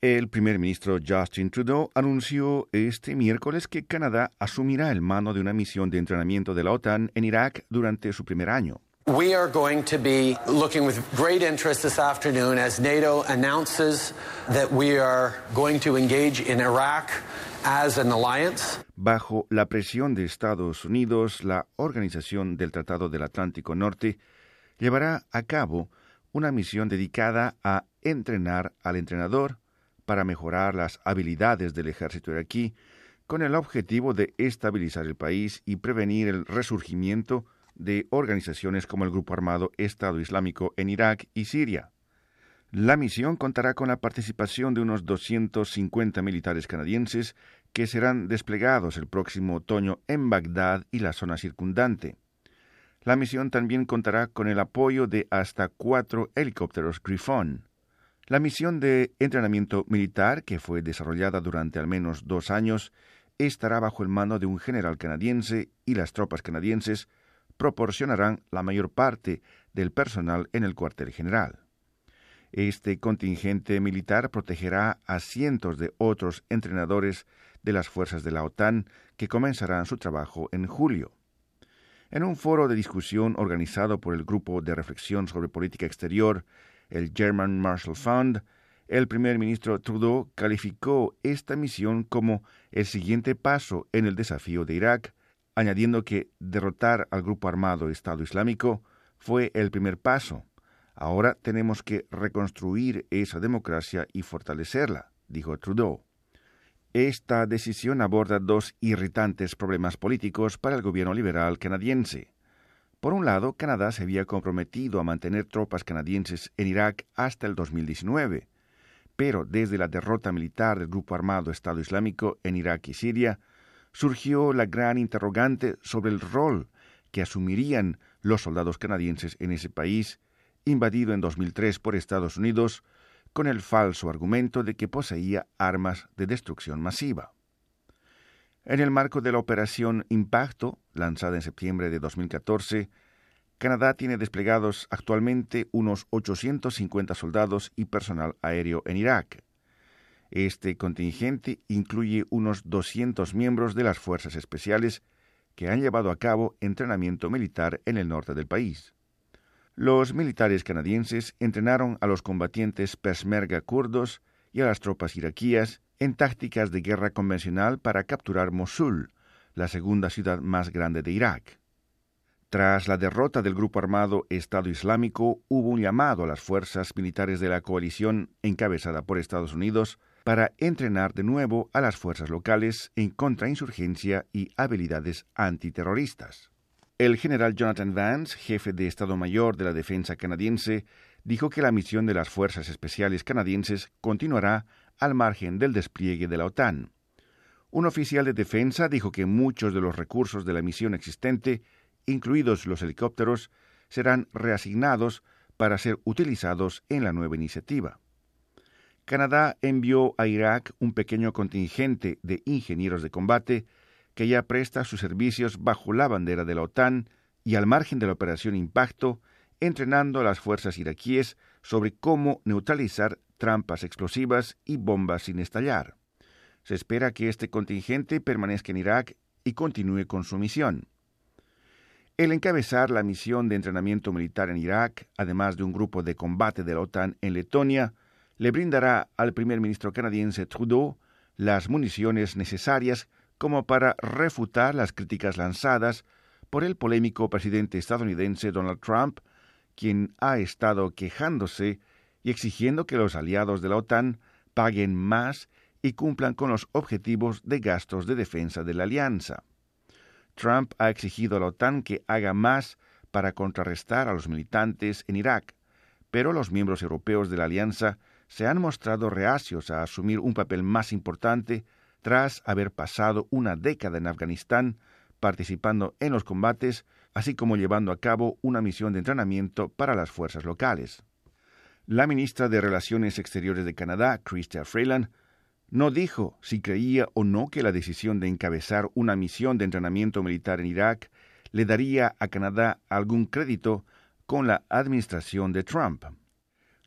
El primer ministro Justin Trudeau anunció este miércoles que Canadá asumirá el mando de una misión de entrenamiento de la OTAN en Irak durante su primer año. We are going to be looking with great interest this afternoon as NATO announces that we are going to engage in Iraq as an alliance. Bajo la presión de Estados Unidos, la Organización del Tratado del Atlántico Norte llevará a cabo una misión dedicada a entrenar al entrenador para mejorar las habilidades del ejército iraquí con el objetivo de estabilizar el país y prevenir el resurgimiento de organizaciones como el grupo armado Estado Islámico en Irak y Siria. La misión contará con la participación de unos 250 militares canadienses que serán desplegados el próximo otoño en Bagdad y la zona circundante. La misión también contará con el apoyo de hasta 4 helicópteros Griffon. La misión de entrenamiento militar, que fue desarrollada durante al menos 2 años, estará bajo el mando de un general canadiense y las tropas canadienses proporcionarán la mayor parte del personal en el cuartel general. Este contingente militar protegerá a cientos de otros entrenadores de las fuerzas de la OTAN que comenzarán su trabajo en julio. En un foro de discusión organizado por el Grupo de Reflexión sobre Política Exterior, el German Marshall Fund, el primer ministro Trudeau calificó esta misión como el siguiente paso en el desafío de Irak, añadiendo que derrotar al grupo armado Estado Islámico fue el primer paso. Ahora tenemos que reconstruir esa democracia y fortalecerla, dijo Trudeau. Esta decisión aborda 2 irritantes problemas políticos para el gobierno liberal canadiense. Por un lado, Canadá se había comprometido a mantener tropas canadienses en Irak hasta el 2019, pero desde la derrota militar del grupo armado Estado Islámico en Irak y Siria, surgió la gran interrogante sobre el rol que asumirían los soldados canadienses en ese país, invadido en 2003 por Estados Unidos, con el falso argumento de que poseía armas de destrucción masiva. En el marco de la Operación Impacto, lanzada en septiembre de 2014, Canadá tiene desplegados actualmente unos 850 soldados y personal aéreo en Irak. Este contingente incluye unos 200 miembros de las fuerzas especiales que han llevado a cabo entrenamiento militar en el norte del país. Los militares canadienses entrenaron a los combatientes peshmerga kurdos y a las tropas iraquíes en tácticas de guerra convencional para capturar Mosul, la segunda ciudad más grande de Irak. Tras la derrota del grupo armado Estado Islámico, hubo un llamado a las fuerzas militares de la coalición encabezada por Estados Unidos para entrenar de nuevo a las fuerzas locales en contrainsurgencia y habilidades antiterroristas. El general Jonathan Vance, jefe de Estado Mayor de la Defensa canadiense, dijo que la misión de las Fuerzas Especiales canadienses continuará al margen del despliegue de la OTAN. Un oficial de defensa dijo que muchos de los recursos de la misión existente, incluidos los helicópteros, serán reasignados para ser utilizados en la nueva iniciativa. Canadá envió a Irak un pequeño contingente de ingenieros de combate que ya presta sus servicios bajo la bandera de la OTAN y al margen de la Operación Impacto, entrenando a las fuerzas iraquíes sobre cómo neutralizar trampas explosivas y bombas sin estallar. Se espera que este contingente permanezca en Irak y continúe con su misión. El encabezar la misión de entrenamiento militar en Irak, además de un grupo de combate de la OTAN en Letonia, le brindará al primer ministro canadiense Trudeau las municiones necesarias como para refutar las críticas lanzadas por el polémico presidente estadounidense Donald Trump, quien ha estado quejándose y exigiendo que los aliados de la OTAN paguen más y cumplan con los objetivos de gastos de defensa de la alianza. Trump ha exigido a la OTAN que haga más para contrarrestar a los militantes en Irak, pero los miembros europeos de la alianza se han mostrado reacios a asumir un papel más importante tras haber pasado una década en Afganistán participando en los combates, así como llevando a cabo una misión de entrenamiento para las fuerzas locales. La ministra de Relaciones Exteriores de Canadá, Chrystia Freeland, no dijo si creía o no que la decisión de encabezar una misión de entrenamiento militar en Irak le daría a Canadá algún crédito con la administración de Trump.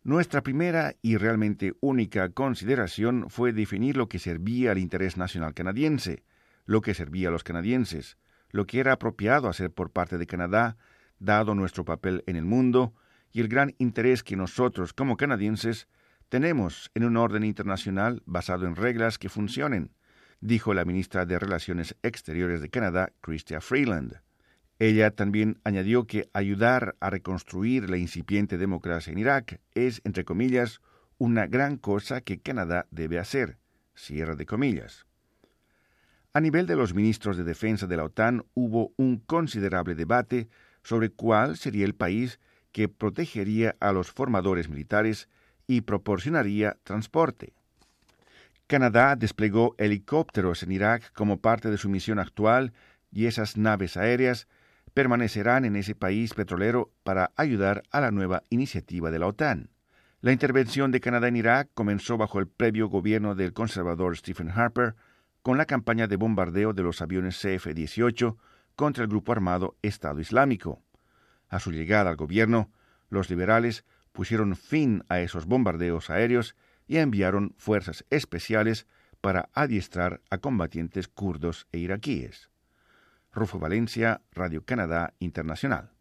Nuestra primera y realmente única consideración fue definir lo que servía al interés nacional canadiense, lo que servía a los canadienses, lo que era apropiado hacer por parte de Canadá, dado nuestro papel en el mundo y el gran interés que nosotros, como canadienses, tenemos en un orden internacional basado en reglas que funcionen, dijo la ministra de Relaciones Exteriores de Canadá, Chrystia Freeland. Ella también añadió que ayudar a reconstruir la incipiente democracia en Irak es, entre comillas, una gran cosa que Canadá debe hacer, cierre de comillas. A nivel de los ministros de defensa de la OTAN hubo un considerable debate sobre cuál sería el país que protegería a los formadores militares y proporcionaría transporte. Canadá desplegó helicópteros en Irak como parte de su misión actual y esas naves aéreas permanecerán en ese país petrolero para ayudar a la nueva iniciativa de la OTAN. La intervención de Canadá en Irak comenzó bajo el previo gobierno del conservador Stephen Harper con la campaña de bombardeo de los aviones CF-18 contra el grupo armado Estado Islámico. A su llegada al gobierno, los liberales pusieron fin a esos bombardeos aéreos y enviaron fuerzas especiales para adiestrar a combatientes kurdos e iraquíes. Rufo Valencia, Radio Canadá Internacional.